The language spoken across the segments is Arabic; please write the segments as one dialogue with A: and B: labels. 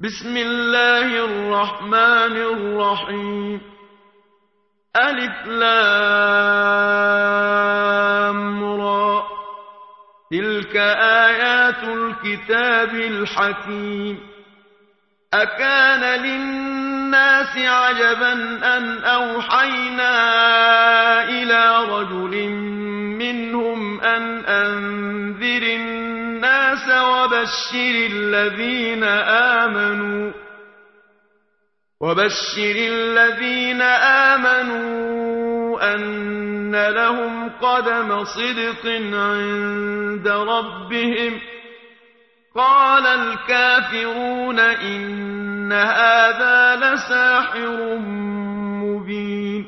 A: بسم الله الرحمن الرحيم ألف لام را تلك آيات الكتاب الحكيم أكان للناس عجبا أن أوحينا إلى رجل منهم أن أنذر الناس وبشر الذين آمنوا أن لهم قدم صدق عند ربهم قال الكافرون إن هذا لساحر مبين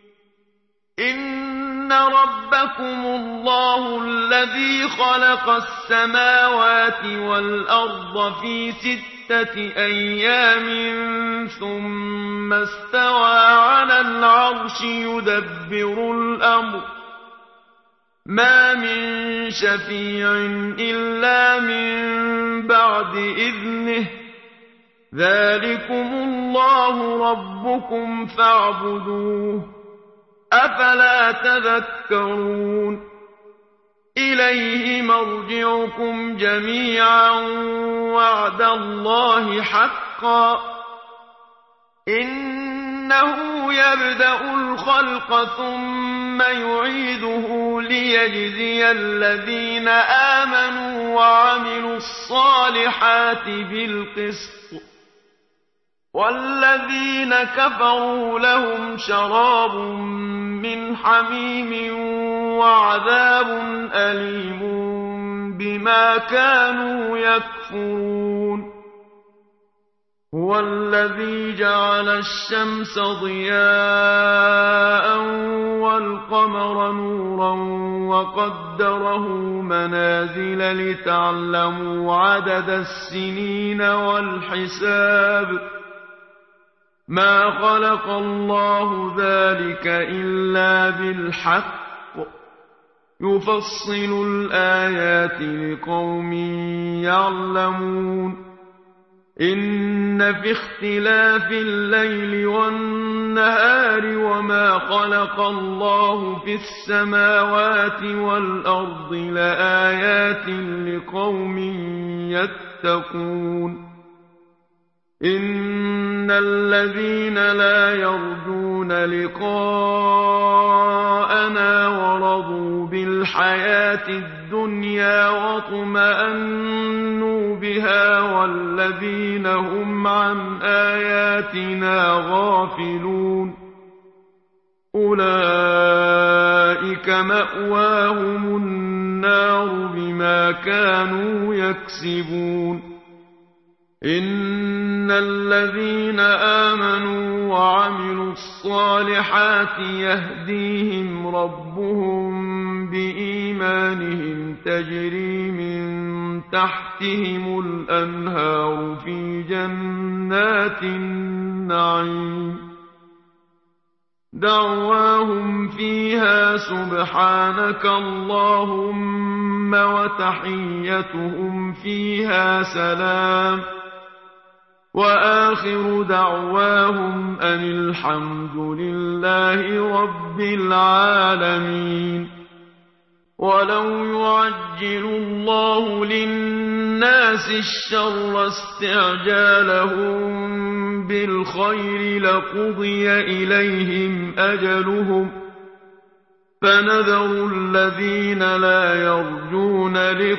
A: إن ربكم الله الذي خلق السماوات والأرض في 6 أيام ثم استوى على العرش يدبر الأمر ما من شفيع إلا من بعد إذنه ذلكم الله ربكم فاعبدوه أفلا تذكرون إليه مرجعكم جميعا وعد الله حقا إنه يبدأ الخلق ثم يعيده ليجزي الذين آمنوا وعملوا الصالحات بالقسط والذين كفروا لهم شراب من حميم وعذاب أليم بما كانوا يكفرون هو الذي جعل الشمس ضياء والقمر نورا وقدره منازل لتعلموا عدد السنين والحساب ما خلق الله ذلك إلا بالحق يفصل الآيات لقوم يعلمون إن في اختلاف الليل والنهار وما خلق الله في السماوات والأرض لآيات لقوم يتقون إن الذين لا يرجون لقاءنا ورضوا بالحياة الدنيا واطمأنوا بها والذين هم عن آياتنا غافلون أولئك مأواهم النار بما كانوا يكسبون إن الذين آمنوا وعملوا الصالحات يهديهم ربهم بإيمانهم تجري من تحتهم الأنهار في جنات النعيم دعواهم فيها سبحانك اللهم وتحيتهم فيها سلام وآخر دعواهم أن الحمد لله رب العالمين ولو يعجل الله للناس الشر استعجالهم بالخير لقضي إليهم أجلهم فنذر الذين لا يرجون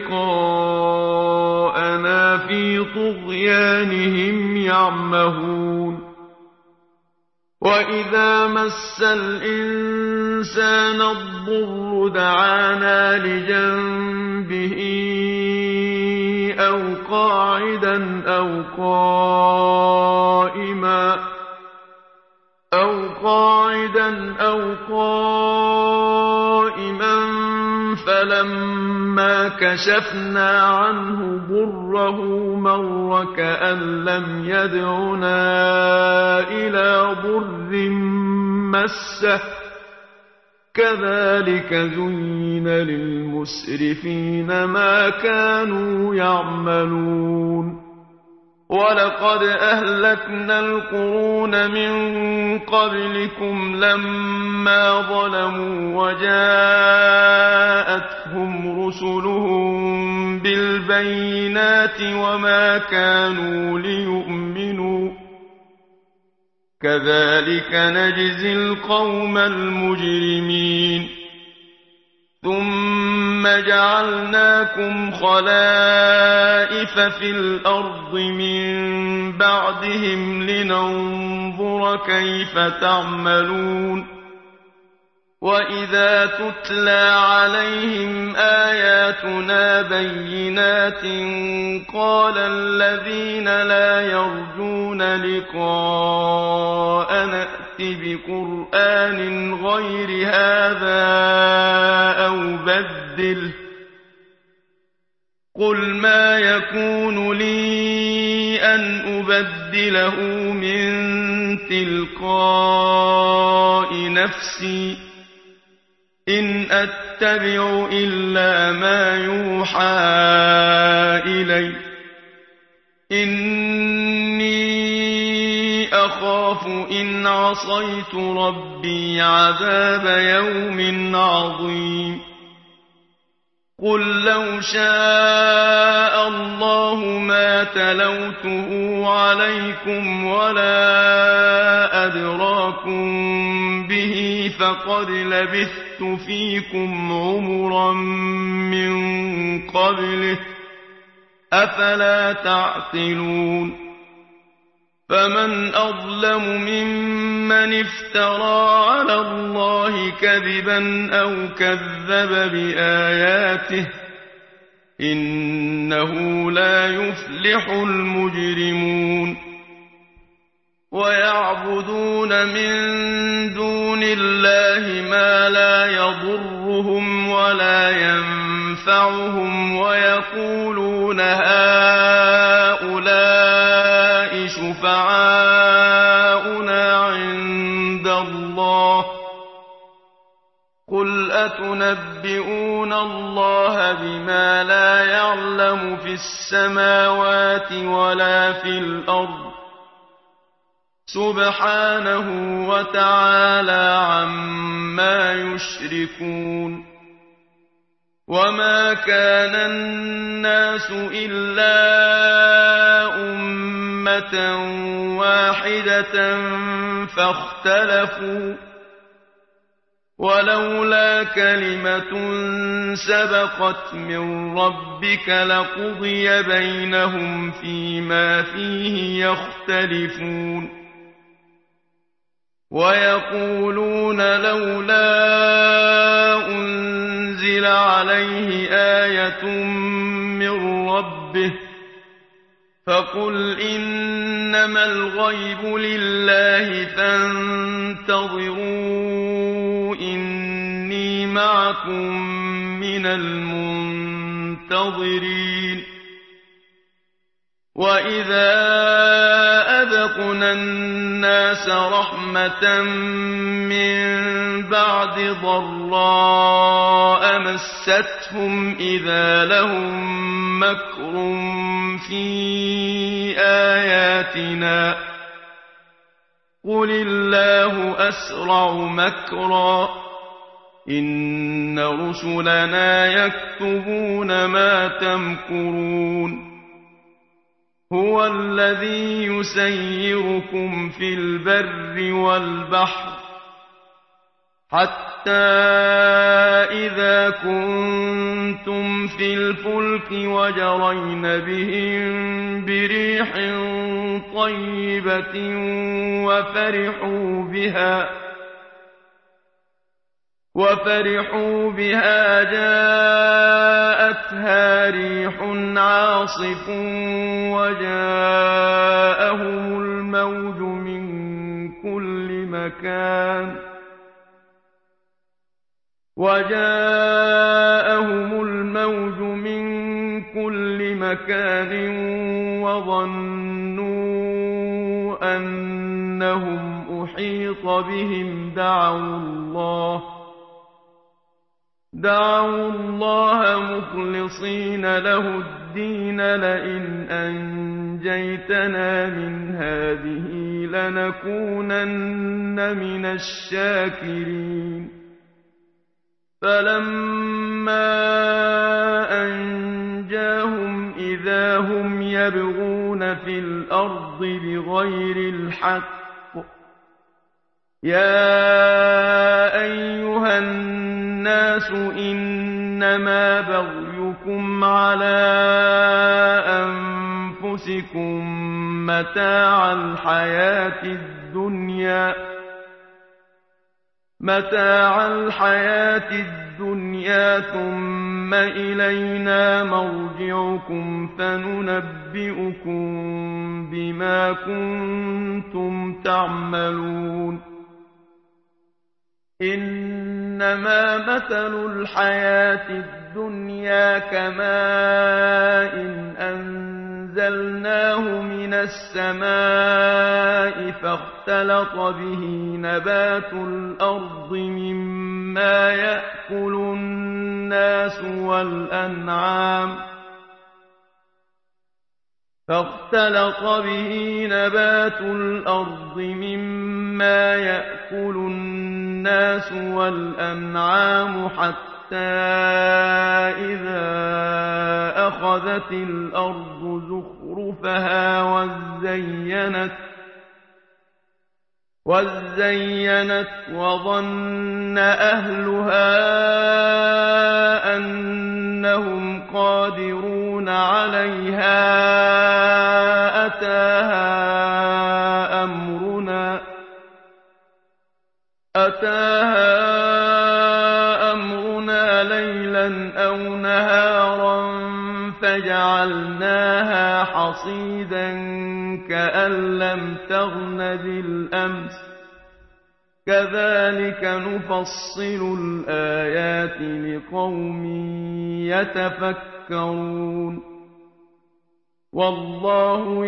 A: لقاءنا في طغيانهم يعمهون وإذا مس الإنسان الضر دعانا لجنبه أو قاعدا أو قائما فلما كشفنا عنه ضره مر كأن لم يدعنا إلى ضر مسه كذلك زين للمسرفين ما كانوا يعملون ولقد أهلكنا القرون من قبلكم لما ظلموا وجاءتهم رسلهم بالبينات وما كانوا ليؤمنوا كذلك نجزي القوم المجرمين ثم جعلناكم خلائف في الأرض من بعدهم لننظر كيف تعملون وإذا تتلى عليهم آياتنا بينات قال الذين لا يرجون لقاءنا ائت بقرآن غير هذا أو بدله قل ما يكون لي أن أبدله من تلقاء نفسي إن أتبع إلا ما يوحى إلي إني أخاف إن عصيت ربي عذاب يوم عظيم قل لو شاء الله ما تلوته عليكم ولا أدراكم به فقد لبثت فيكم عمرا من قبله أفلا تعقلون فمن أظلم ممن افترى على الله كذبا أو كذب بآياته إنه لا يفلح المجرمون ويعبدون من دون الله ما لا يضرهم ولا ينفعهم ويقولون هؤلاء شفعاؤنا عند الله قل أتنبئون الله بما لا يعلم في السماوات ولا في الأرض سبحانه وتعالى عما يشركون وما كان الناس إلا أمة واحدة فاختلفوا ولولا كلمة سبقت من ربك لقضي بينهم فيما فيه يختلفون ويقولون لولا أنزل عليه آية من ربه فقل إنما الغيب لله فانتظروا إني معكم من المنتظرين وإذا أذقنا الناس رحمة من بعد ضراء مستهم إذا لهم مكر في آياتنا قل الله أسرع مكرا إن رسلنا يكتبون ما تمكرون هو الذي يسيركم في البر والبحر حتى إذا كنتم في الفلك وجرين بهم بريح طيبة وفرحوا بها جاءتها ريح عاصف وجاءهم الموج من كل مكان وظنوا أنهم أحيط بهم دعوا الله مخلصين له الدين لئن أنجيتنا من هذه لنكونن من الشاكرين فلما أنجاهم إذا هم يبغون في الأرض بغير الحق يا أيها الناس إنما بغيكم على أنفسكم متاع الحياة الدنيا ثم إلينا مرجعكم فننبئكم بما كنتم تعملون إنما مثل الحياة الدنيا كماء أنزلناه من السماء فاختلط به نبات الأرض مما يأكل الناس والأنعام حتى إذا أخذت الأرض زخرفها وزينت وظن أهلها أنهم قادرون عليها أتاها أمرنا ليلا أو نهارا فجعلناها حصيدا كأن لم تغن بالأمس كذلك نفصل الآيات لقوم يتفكرون والله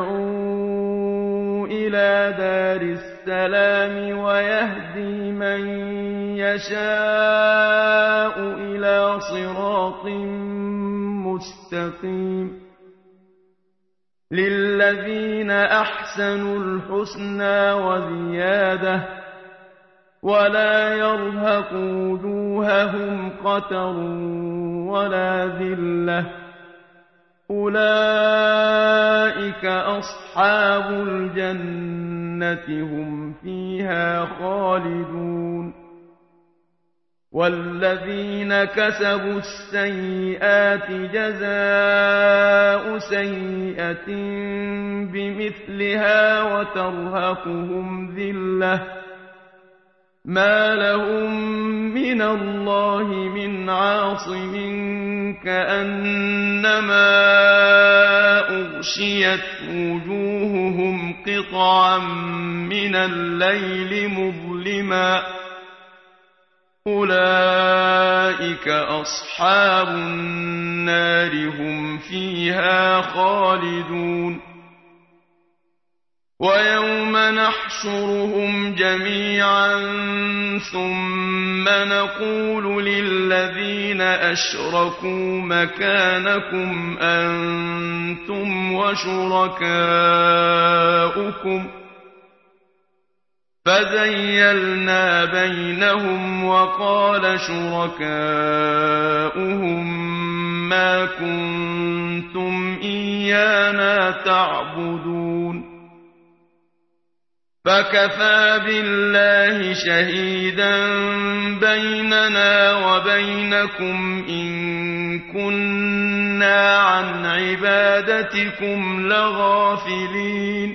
A: يدعو إلى دار السلام ويهدي من يشاء إلى صراط مستقيم للذين أحسنوا الحسنى وزيادة ولا يرهق وجوههم قتر ولا ذلة أولئك أصحاب الجنة هم فيها خالدون والذين كسبوا السيئات جزاء سيئة بمثلها وترهقهم ذلة ما لهم من الله من عاصم كأنما أغشيت وجوههم قطعا من الليل مظلما أولئك أصحاب النار هم فيها خالدون ويوم نحشرهم جميعا ثم نقول للذين أشركوا مكانكم أنتم وشركاؤكم فزيلنا بينهم وقال شركاؤهم ما كنتم إيانا تعبدون فكفى بالله شهيدا بيننا وبينكم إن كنا عن عبادتكم لغافلين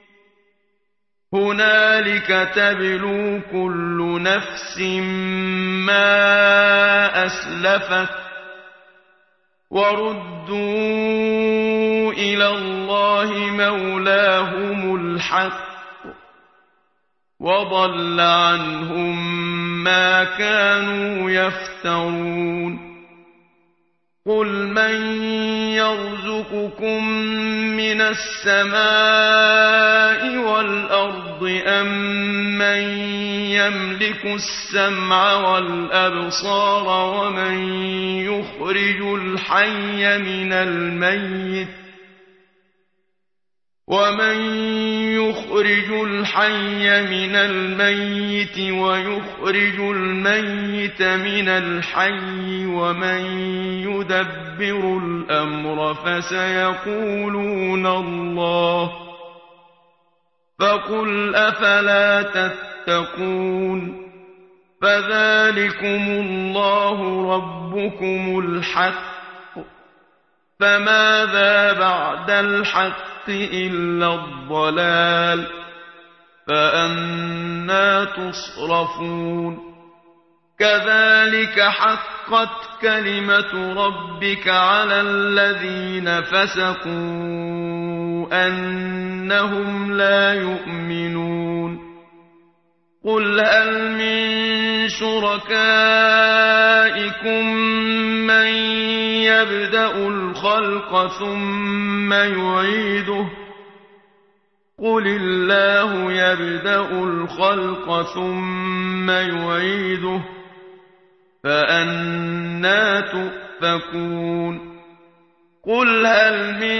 A: هنالك تبلو كل نفس ما أسلفت وردوا إلى الله مولاهم الحق وضل عنهم ما كانوا يفترون قل من يرزقكم من السماء والأرض أم من يملك يملك السمع والأبصار ومن يخرج الحي من الميت ويخرج الميت من الحي ومن يدبر الأمر فسيقولون الله فقل أفلا تتقون فذلكم الله ربكم الحق فماذا بعد الحق إلا الضلال فأنى تصرفون كذلك حقت كلمة ربك على الذين فسقوا أنهم لا يؤمنون قل هل من شركائكم من يبدأ الخلق ثم يعيده قل الله يبدأ الخلق ثم يعيده فأنى تؤفكون قل هل من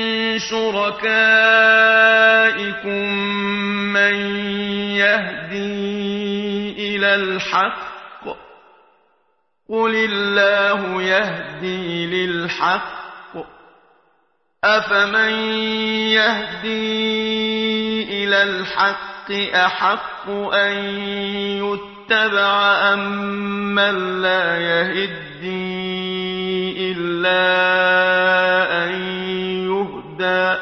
A: شركائكم من يهدي إلى الحق قل الله يهدي للحق أفمن يهدي إلى الحق أحق أن يتبع أمن لا يهدي إلا أن يهدى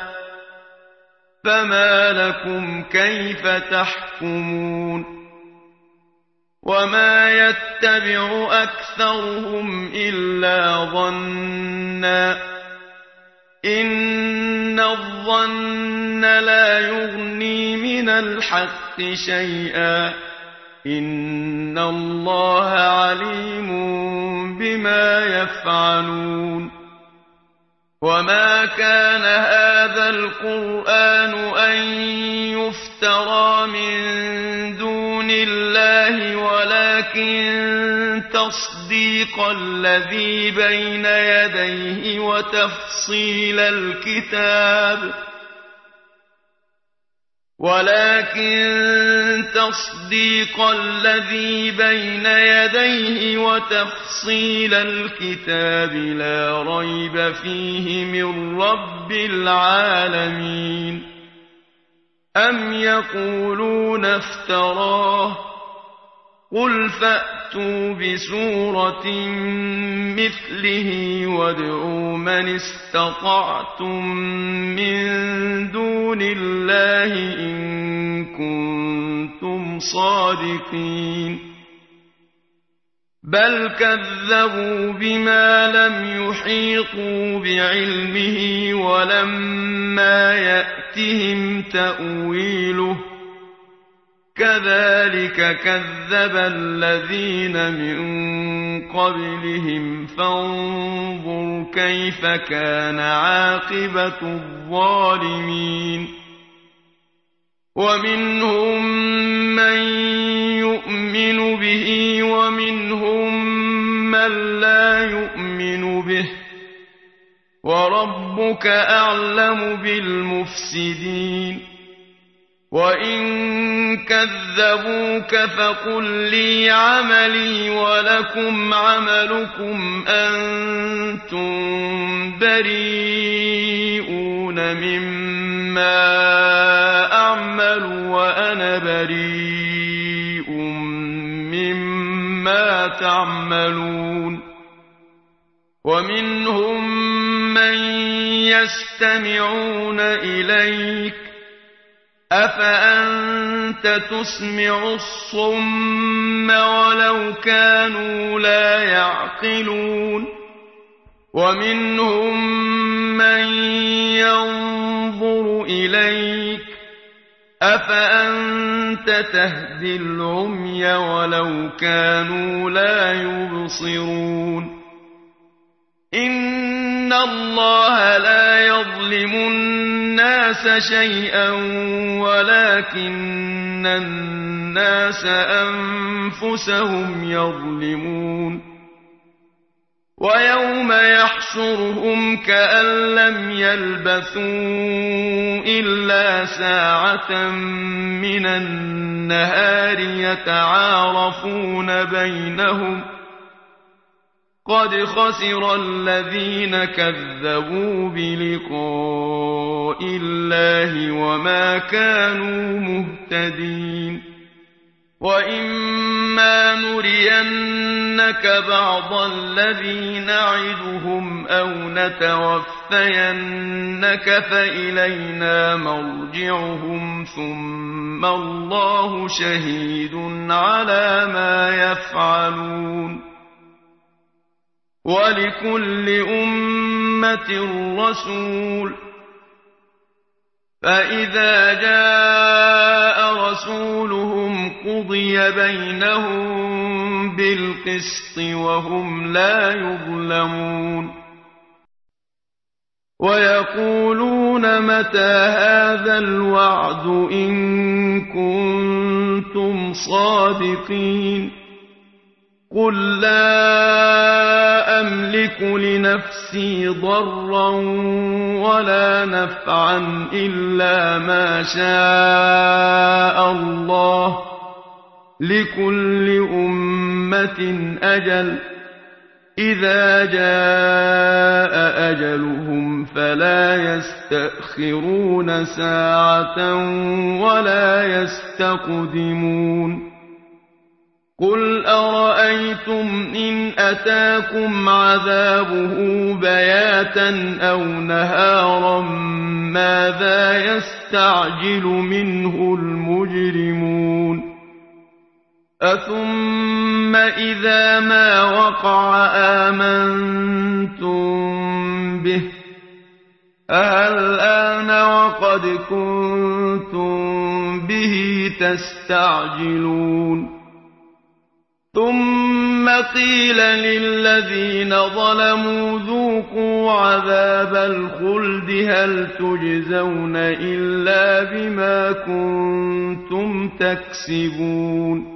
A: فما لكم كيف تحكمون وما يتبع أكثرهم إلا ظنا إن الظن لا يغني من الحق شيئا إن الله عليم بما يفعلون وما كان هذا القرآن أن يفترى من دون الله ولكن تصديق الذي بين يديه وتفصيل الكتاب لا ريب فيه من رب العالمين أم يقولون افتراه قل فأتوا بسورة مثله وادعوا من استطعتم من دون الله إن كنتم صادقين بل كذبوا بما لم يحيطوا بعلمه ولما يأتهم تأويله كذلك كذب الذين من قبلهم فانظر كيف كان عاقبة الظالمين ومنهم من يؤمن به ومنهم من لا يؤمن به وربك أعلم بالمفسدين وإن كذبوك فقل لي عملي ولكم عملكم أنتم بريئون مما أعمل وأنا بريء مما تعملون ومنهم من يستمعون إليك أفأنت تسمع الصم ولو كانوا لا يعقلون ومنهم من ينظر إليك أفأنت تهدي العمي ولو كانوا لا يبصرون إن الله لا يظلم النَّاسَ شَيْئًا وَلَٰكِنَّ النَّاسَ أَنفُسَهُمْ يَظْلِمُونَ وَيَوْمَ يَحْشُرُهُمْ كَأَن لَّمْ يَلْبَثُوا إِلَّا سَاعَةً مِّنَ النَّهَارِ يَتَعَارَفُونَ بَيْنَهُمْ ۚ قَدْ خَسِرَ الَّذِينَ كَذَّبُوا بِلِقَاءِ اللَّهِ وَمَا كَانُوا مُهْتَدِينَ وَإِمَّا نُرِيَنَّكَ بَعْضَ الَّذِي نَعِدُهُمْ أَوْ نَتَوَفَّيَنَّكَ فَإِلَيْنَا مَرْجِعُهُمْ ثُمَّ اللَّهُ شَهِيدٌ عَلَىٰ مَا يَفْعَلُونَ وَلِكُلِّ أُمَّةٍ رَّسُولٌ ۖ فَإِذَا جَاءَ رَسُولُهُمْ قُضِيَ بَيْنَهُم بِالْقِسْطِ وَهُمْ لَا يُظْلَمُونَ وَيَقُولُونَ مَتَىٰ هَٰذَا الْوَعْدُ إِن كُنتُمْ صَادِقِينَ قُل لَّا أَمْلِكُ لِنَفْسِي ضَرًّا وَلَا نَفْعًا إِلَّا مَا شَاءَ اللَّهُ ۗ لِكُلِّ أُمَّةٍ أَجَلٌ ۚ إِذَا جَاءَ أَجَلُهُمْ فَلَا يَسْتَأْخِرُونَ سَاعَةً وَلَا يَسْتَقْدِمُونَ قُلْ أَرَأَيْتُمْ إِنْ أَتَاكُمْ عَذَابُهُ بَيَاتًا أَوْ نَهَارًا مَّاذَا يَسْتَعْجِلُ مِنْهُ الْمُجْرِمُونَ أَثُمَّ إِذَا مَا وَقَعَ آمَنتُم بِهِ ۚ أَلْآنَ وَقَدْ كُنتُم بِهِ تَسْتَعْجِلُونَ ثُمَّ قِيلَ لِلَّذِينَ ظَلَمُوا ذُوقُوا عَذَابَ الْخُلْدِ هَلْ تُجْزَوْنَ إِلَّا بِمَا كُنتُمْ تَكْسِبُونَ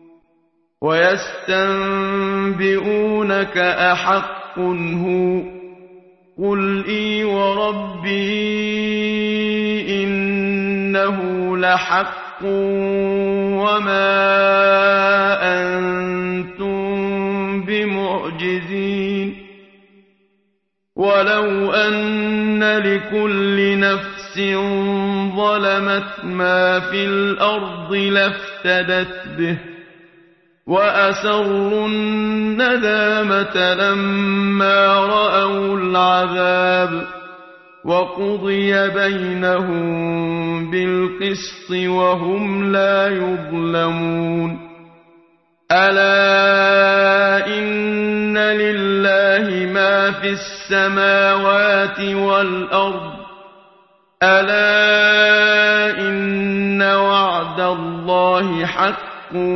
A: وَيَسْتَنبِئُونَكَ أَحَقٌّ هُوَ ۖ قُلْ إِي وَرَبِّي إِنَّهُ لَحَقٌّ وَمَا أَنتُم بِمُعْجِزِينَ وَلَوْ أَنَّ لِكُلِّ نَفْسٍ ظَلَمَتْ مَا فِي الْأَرْضِ لَافْتَدَتْ بِهِ وَأَسَرُّوا النَّدَامَةَ لَمَّا رَأَوُا الْعَذَابَ وَقُضِيَ بَيْنَهُم بِالْقِسْطِ وَهُمْ لَا يُظْلَمُونَ أَلَا إِنَّ لِلَّهِ مَا فِي السَّمَاوَاتِ وَالْأَرْضِ أَلَا إِنَّ وَعْدَ اللَّهِ حَقٌّ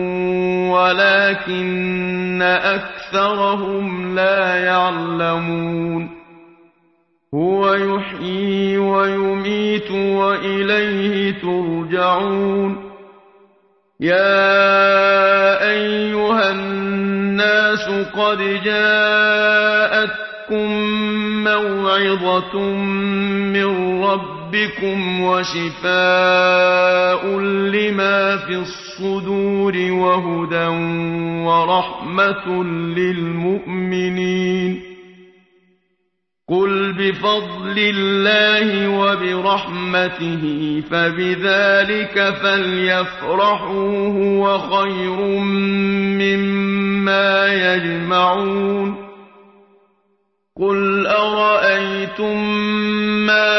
A: وَلَٰكِنَّ أَكْثَرَهُمْ لَا يَعْلَمُونَ هُوَ يُحْيِي وَيُمِيتُ وَإِلَيْهِ تُرْجَعُونَ يَا أَيُّهَا النَّاسُ قَدْ جَاءَتْكُم مَّوْعِظَةٌ مِّن رَّبِّكُمْ وَشِفَاءٌ لِّمَا فِي الصُّدُورِ وَهُدًى وَرَحْمَةٌ لِّلْمُؤْمِنِينَ قُلْ بِفَضْلِ اللَّهِ وَبِرَحْمَتِهِ فَبِذَٰلِكَ فَلْيَفْرَحُوا هُوَ خَيْرٌ مِّمَّا يَجْمَعُونَ قُلْ أَرَأَيْتُم مَّا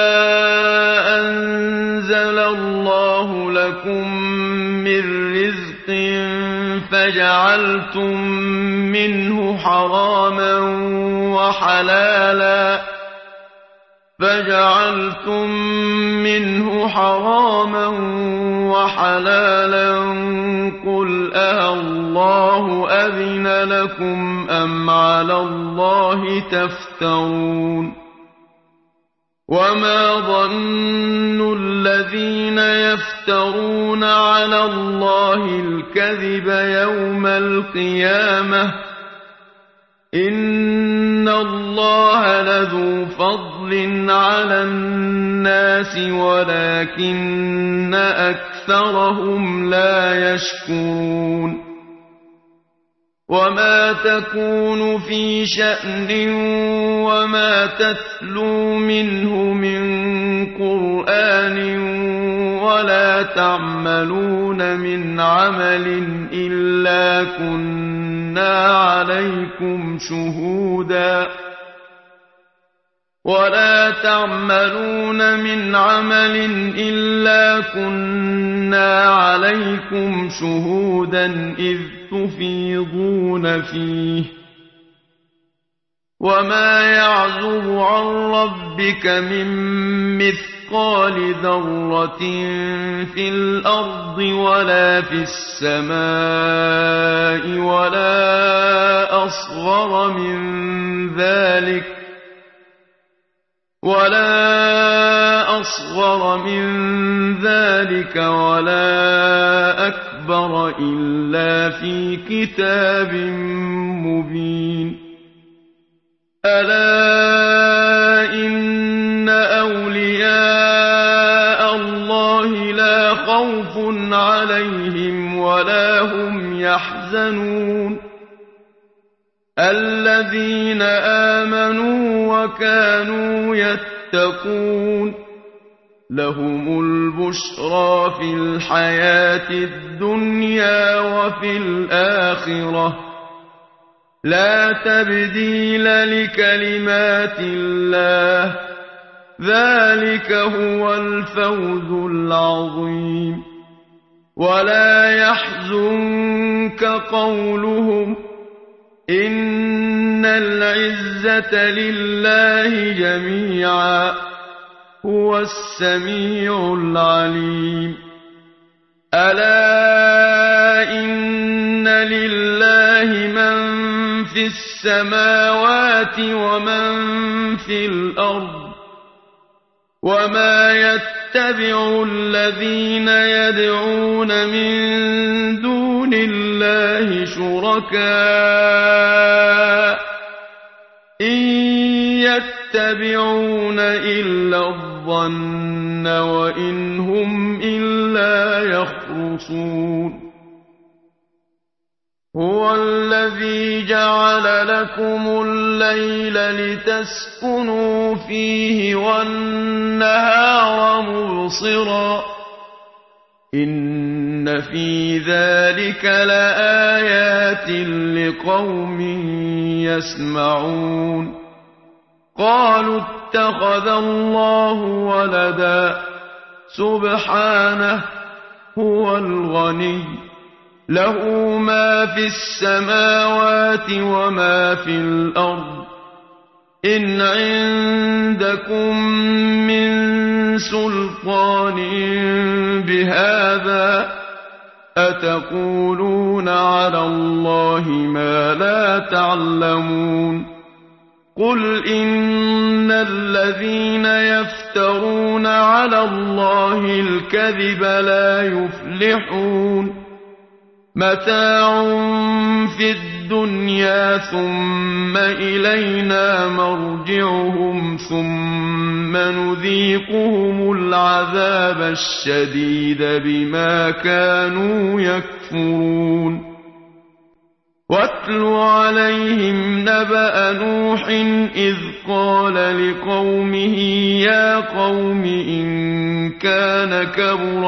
A: أَنزَلَ اللَّهُ لَكُم مِّن رِّزْقٍ فَجَعَلْتُم مِّنْهُ حَرَامًا وَحَلَالًا قُلْ أَهَللَّهُ أَذِنَ لَكُمْ أَمْ عَلَى اللَّهِ تَفْتَرُونَ وما ظن الذين يفترون على الله الكذب يوم القيامة إن الله لذو فضل على الناس ولكن أكثرهم لا يشكرون وما تكون في شأن وما تتلو منه من قرآن ولا تعملون من عمل إلا كنا عليكم شهودا إذ تفيضون فيه وما يعزب عن ربك من مثقال ذرة في الأرض ولا في السماء ولا أصغر من ذلك ولا أكبر إلا في كتاب مبين ألا إن أولياء الله لا خوف عليهم ولا هم يحزنون الذين آمنوا وكانوا يتقون لهم البشرى في الحياة الدنيا وفي الآخرة لا تبديل لكلمات الله ذلك هو الفوز العظيم ولا يحزنك قولهم إن العزة لله جميعا هو السميع العليم ألا إن لله من في السماوات ومن في الأرض وما يتبع الذين يدعون من دون الله شركاء إن يتبعون إلا الظن وإن هم إلا يخرصون هو الذي جعل لكم الليل لتسكنوا فيه والنهار مبصرا إن في ذلك لآيات لقوم يسمعون قالوا اتخذ الله ولدا سبحانه هو الغني له ما في السماوات وما في الأرض إن عندكم من سلطان بهذا أتقولون على الله ما لا تعلمون قل إن الذين يفترون على الله الكذب لا يفلحون متاع في الدنيا ثم إلينا مرجعهم ثم نذيقهم العذاب الشديد بما كانوا يكفرون واتل عليهم نبأ نوح إذ قال لقومه يا قوم إن كان كبر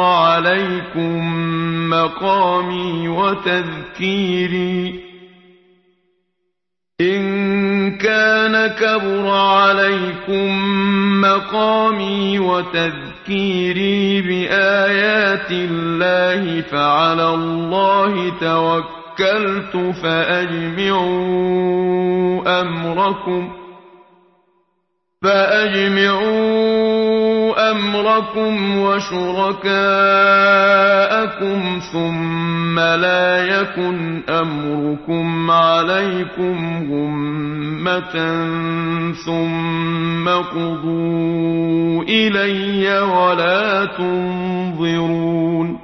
A: عليكم مقامي وتذكيري بآيات الله فعلى الله توكلت فأجمعوا أمركم وشركاءكم ثم لا يكن أمركم عليكم غمة ثم قضوا إلي ولا تنظرون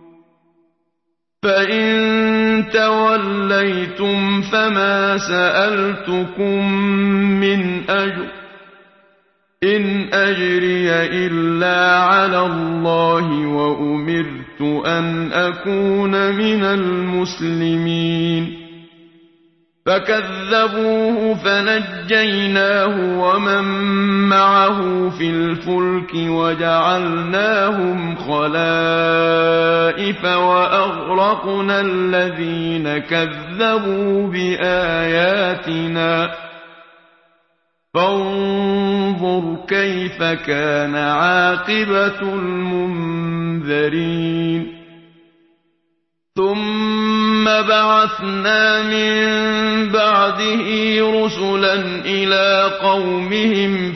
A: فإن توليتم فما سألتكم من أجر إن أجري إلا على الله وأمرت أن أكون من المسلمين فكذبوه فنجيناه ومن معه في الفلك وجعلناهم خلائف وأغرقنا الذين كذبوا بآياتنا فانظر كيف كان عاقبة المنذرين ثم بعثنا من بعده رسلا إلى قومهم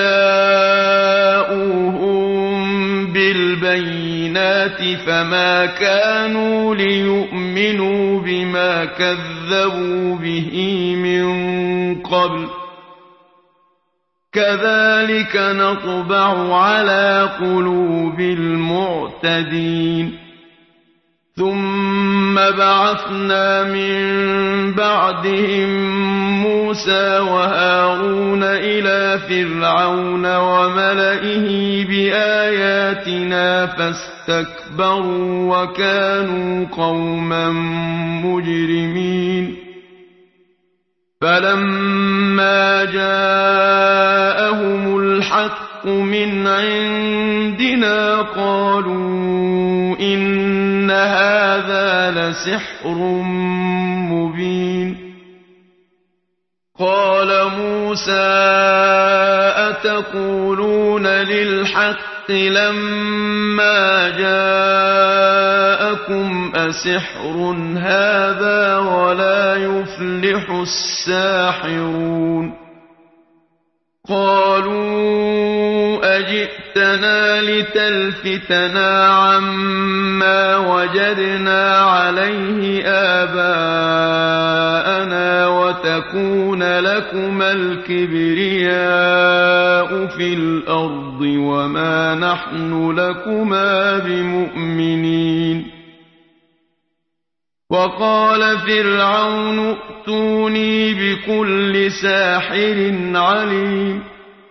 A: فجاءوهم بالبينات فما كانوا ليؤمنوا بما كذبوا به من قبل كذلك نطبع على قلوب المعتدين ثم بعثنا من بعدهم موسى وهارون إلى فرعون وملئه بآياتنا فاستكبروا وكانوا قوما مجرمين فلما جاءهم الحق من عندنا قالوا إن هذا لسحر مبين قال موسى أتقولون للحق لما جاءكم أسحر هذا ولا يفلح الساحرون قالوا أجئتنا لتلفتنا عما وجدنا عليه آباءنا وتكون لكما الكبرياء في الأرض وما نحن لكما بمؤمنين وقال فرعون ائتوني بكل ساحر عليم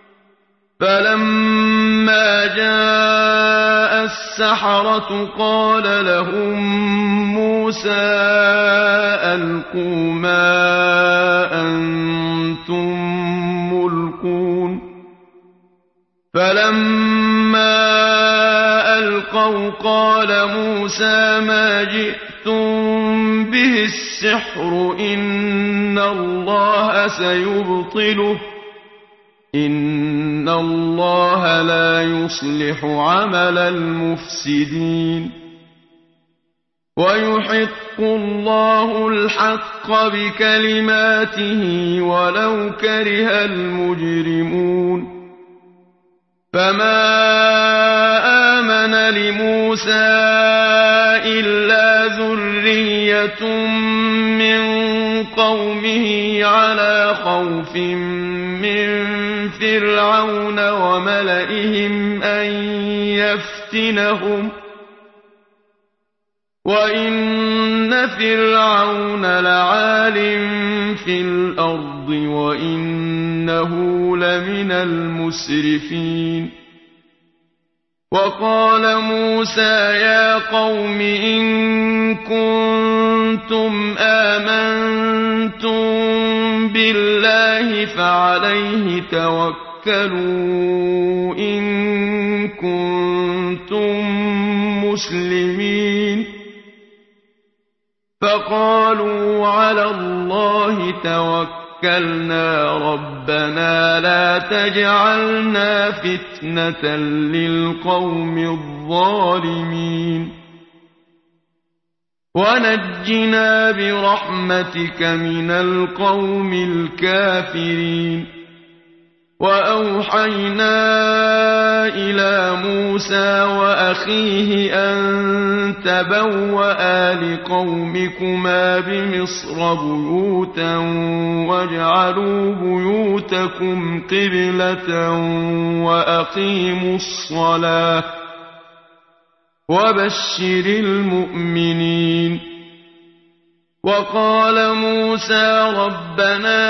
A: فلما جاء السحرة قال لهم موسى ألقوا ما أنتم ملقون فلما ألقوا قال موسى ما جئتم به السحر إن الله سيبطله إن الله لا يصلح عمل المفسدين ويحق الله الحق بكلماته ولو كره المجرمون فما آمن لموسى إلا ذرية من قومه على خوف من فرعون وملئهم أن يفتنهم وإن فرعون لعال في الأرض وإنه لمن المسرفين وقال موسى يا قوم إن كنتم آمنتم بالله فعليه توكلوا إن كنتم مسلمين فقالوا على الله توكلنا ربنا لا تجعلنا فتنة للقوم الظالمين ونجنا برحمتك من القوم الكافرين وأوحينا إلى موسى وأخيه أن تبوأ لقومكما بمصر بيوتا واجعلوا بيوتكم قبلة وأقيموا الصلاة وبشر المؤمنين. وقال موسى ربنا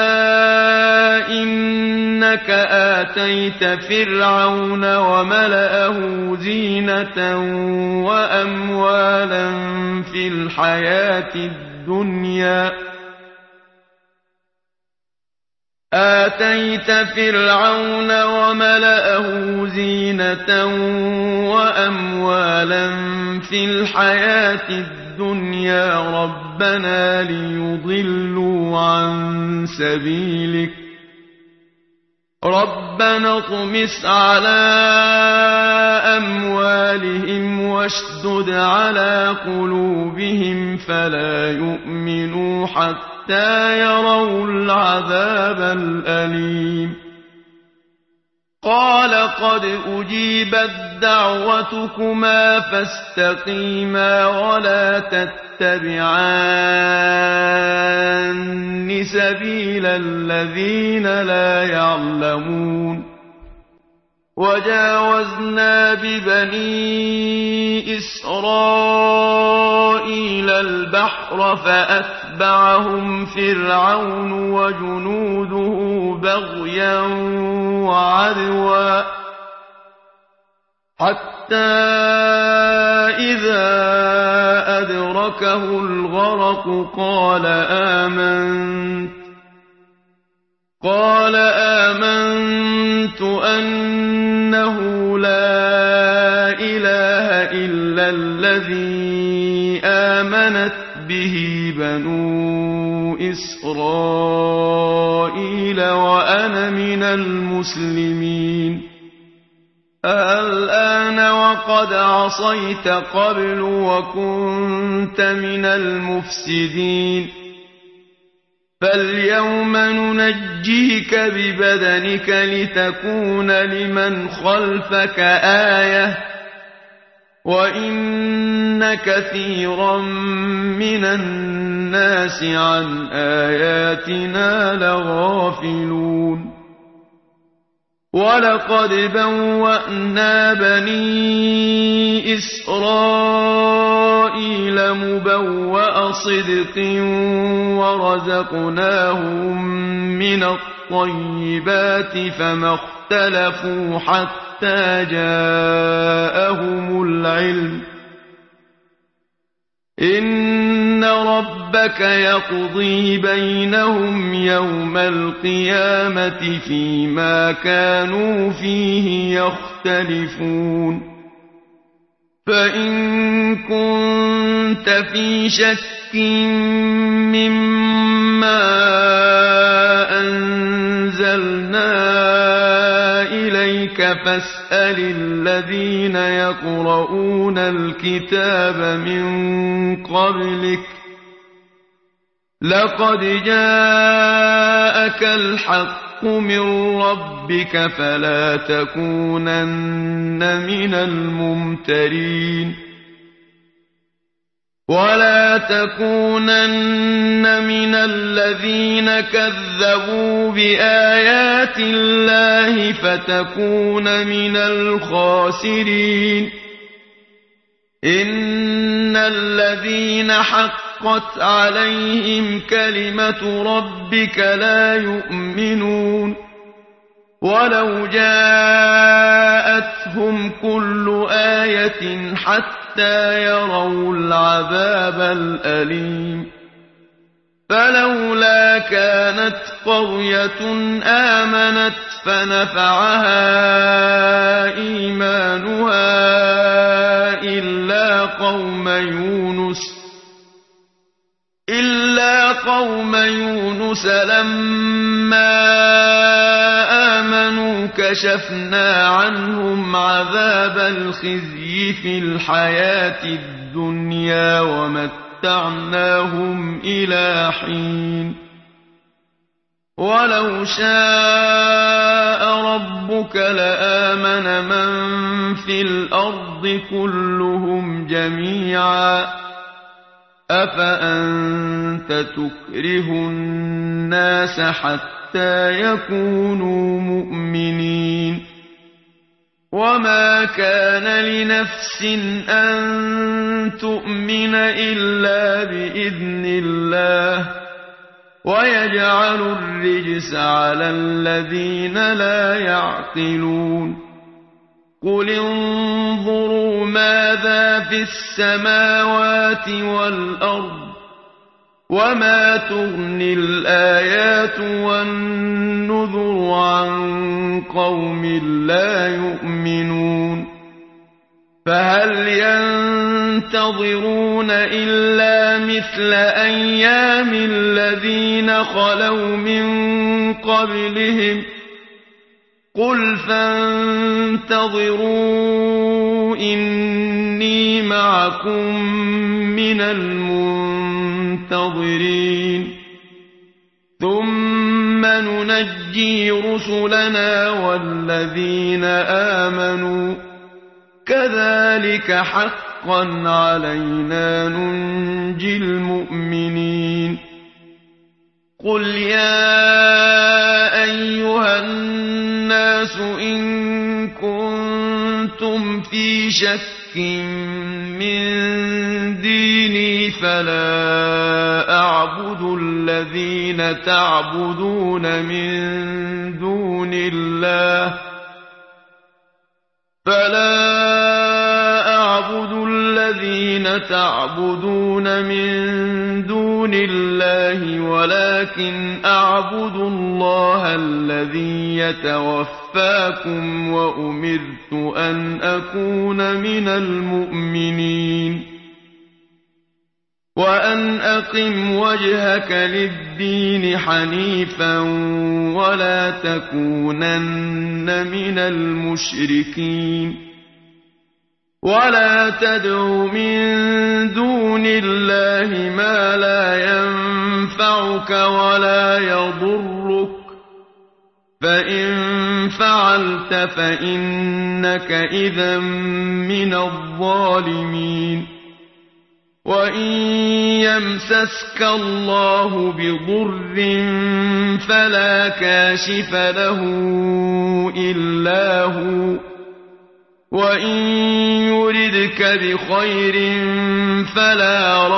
A: إنك آتيت فرعون وملأه زينة وأموالا في الحياة الدنيا ربنا ليضلوا عن سبيلك ربنا اطمس على أموالهم واشدد على قلوبهم فلا يؤمنوا حتى يروا العذاب الأليم. قال قد أجيبت دعوتكما فاستقيما ولا تتبعان سبيل الذين لا يعلمون. وجاوزنا ببني إسرائيل البحر فأتبعهم فرعون وجنوده بغيا وعدوا حتى إذا أدركه الغرق قال آمنت أنه لا إله إلا الذي آمنت به بنو إسرائيل وأنا من المسلمين. الآن وقد عصيت قبل وكنت من المفسدين فاليوم ننجيك ببدنك لتكون لمن خلفك آية وإن كثيرا من الناس عن آياتنا لغافلون. ولقد بوأنا بني إسرائيل مبوأ صدق ورزقناهم من الطيبات فما اختلفوا حتى جاءهم العلم إن ربك يقضي بينهم يوم القيامة فيما كانوا فيه يختلفون. فإن كنت في شك مما أنزلنا إليك فاسأل الذين يقرؤون الكتاب من قبلك لقد جاءك الحق من ربك فلا تكونن من الممترين. ولا تكونن من الذين كذبوا بآيات الله فتكون من الخاسرين. إن الذين حقت عليهم كلمة ربك لا يؤمنون ولو جاءتهم كل آية حتى يروا العذاب الأليم. فلولا كانت قرية آمنت فنفعها إيمانها إلا قوم يونس لما آمنوا كشفنا عنهم عذاب الخزي في الحياة الدنيا ومتعناهم إلى حين. ولو شاء ربك لآمن من في الأرض كلهم جميعا أفأنت تكره الناس حتى يكونوا مؤمنين وما كان لنفس أن تؤمن إلا بإذن الله ويجعل الرجس على الذين لا يعقلون قل انظروا ماذا في السماوات والأرض وما تغني الآيات والنذر عن قوم لا يؤمنون فهل ينتظرون إلا مثل أيام الذين خلوا من قبلهم قل فانتظروا إني معكم من المنتظرين ثم ننجي رسلنا والذين آمنوا كذلك حقا علينا ننجي المؤمنين قل يا أيها الناس إن كنتم في شك من ديني فلا أعبد الذين تعبدون من دون الله ولكن أعبد الله الذي يتوفاكم وأمرت أن أكون من المؤمنين وأن أقم وجهك للدين حنيفا ولا تكونن من المشركين ولا تدع من دون الله ما لا ينفعك ولا يضرك فإن فعلت فإنك إذا من الظالمين وإن يمسسك الله بضر فلا كاشف له إلا هو وإن يردك بخير فلا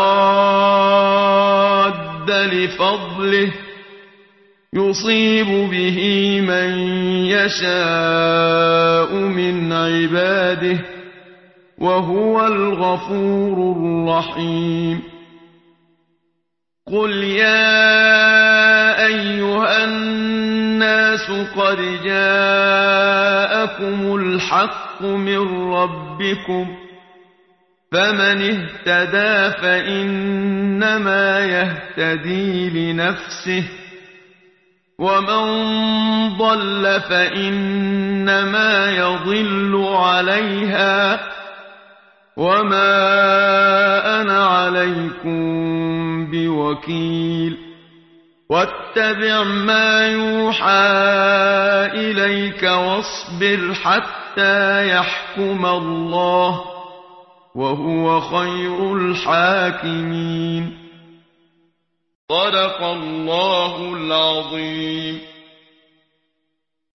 A: راد لفضله يصيب به من يشاء من عباده وهو الغفور الرحيم قل يا أيها الناس قد جاءكم الحق من ربكم فمن اهتدى فإنما يهتدي لنفسه ومن ضل فإنما يضل عليها وما أنا عليكم بوكيل واتبع ما يوحى إليك واصبر حتى يحكم الله وهو خير الحاكمين صدق الله العظيم.